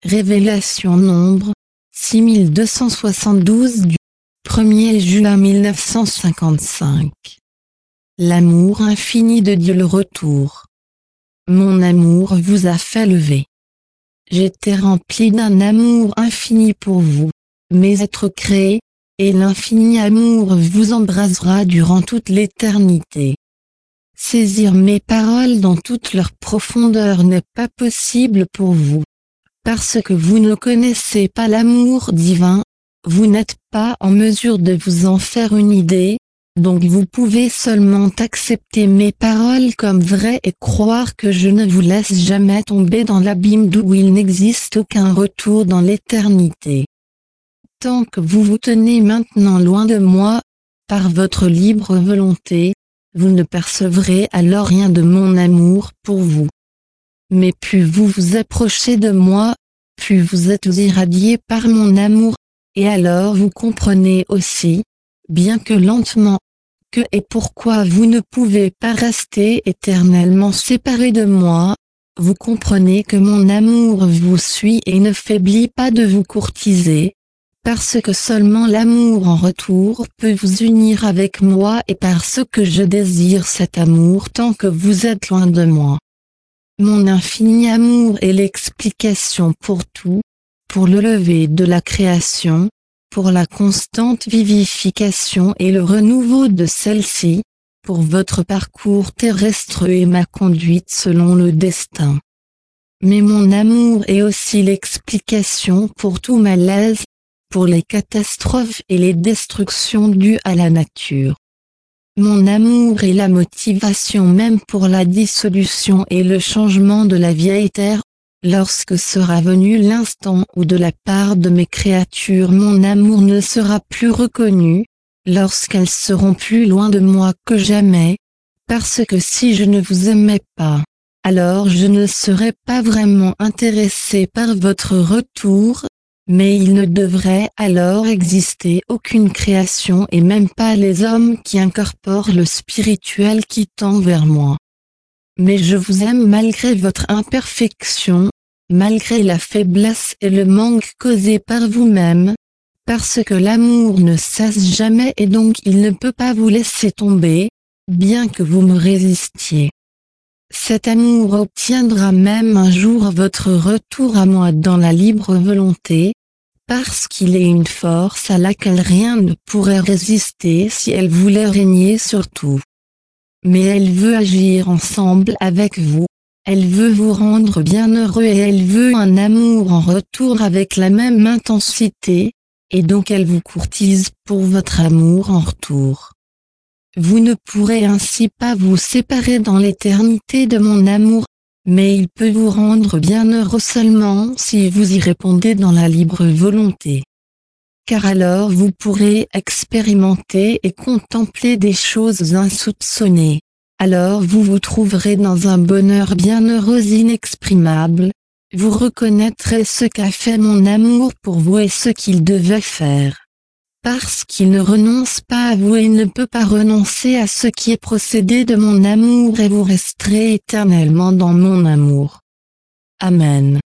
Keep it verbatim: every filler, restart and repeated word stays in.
Révélation Nombre, six mille deux cent soixante-douze du premier juin mille neuf cent cinquante-cinq. L'amour infini de Dieu, le retour. Mon amour vous a fait lever. J'étais rempli d'un amour infini pour vous, mes êtres créés, et l'infini amour vous embrasera durant toute l'éternité. Saisir mes paroles dans toute leur profondeur n'est pas possible pour vous. Parce que vous ne connaissez pas l'amour divin, vous n'êtes pas en mesure de vous en faire une idée, donc vous pouvez seulement accepter mes paroles comme vraies et croire que je ne vous laisse jamais tomber dans l'abîme d'où il n'existe aucun retour dans l'éternité. Tant que vous vous tenez maintenant loin de moi, par votre libre volonté, vous ne percevrez alors rien de mon amour pour vous. Mais plus vous vous approchez de moi, plus vous êtes irradié par mon amour, et alors vous comprenez aussi, bien que lentement, que et pourquoi vous ne pouvez pas rester éternellement séparés de moi. Vous comprenez que mon amour vous suit et ne faiblit pas de vous courtiser, parce que seulement l'amour en retour peut vous unir avec moi et parce que je désire cet amour tant que vous êtes loin de moi. Mon infini amour est l'explication pour tout, pour le lever de la création, pour la constante vivification et le renouveau de celle-ci, pour votre parcours terrestre et ma conduite selon le destin. Mais mon amour est aussi l'explication pour tout malaise, pour les catastrophes et les destructions dues à la nature. Mon amour est la motivation même pour la dissolution et le changement de la vieille terre, lorsque sera venu l'instant où de la part de mes créatures mon amour ne sera plus reconnu, lorsqu'elles seront plus loin de moi que jamais, parce que si je ne vous aimais pas, alors je ne serais pas vraiment intéressé par votre retour, mais il ne devrait alors exister aucune création et même pas les hommes qui incorporent le spirituel qui tend vers moi. Mais je vous aime malgré votre imperfection, malgré la faiblesse et le manque causé par vous-même, parce que l'amour ne cesse jamais et donc il ne peut pas vous laisser tomber, bien que vous me résistiez. Cet amour obtiendra même un jour votre retour à moi dans la libre volonté, parce qu'il est une force à laquelle rien ne pourrait résister si elle voulait régner sur tout. Mais elle veut agir ensemble avec vous, elle veut vous rendre bien heureux et elle veut un amour en retour avec la même intensité, et donc elle vous courtise pour votre amour en retour. Vous ne pourrez ainsi pas vous séparer dans l'éternité de mon amour, mais il peut vous rendre bien heureux seulement si vous y répondez dans la libre volonté. Car alors vous pourrez expérimenter et contempler des choses insoupçonnées. Alors vous vous trouverez dans un bonheur bienheureux inexprimable, vous reconnaîtrez ce qu'a fait mon amour pour vous et ce qu'il devait faire. Parce qu'il ne renonce pas à vous et ne peut pas renoncer à ce qui est procédé de mon amour et vous resterez éternellement dans mon amour. Amen.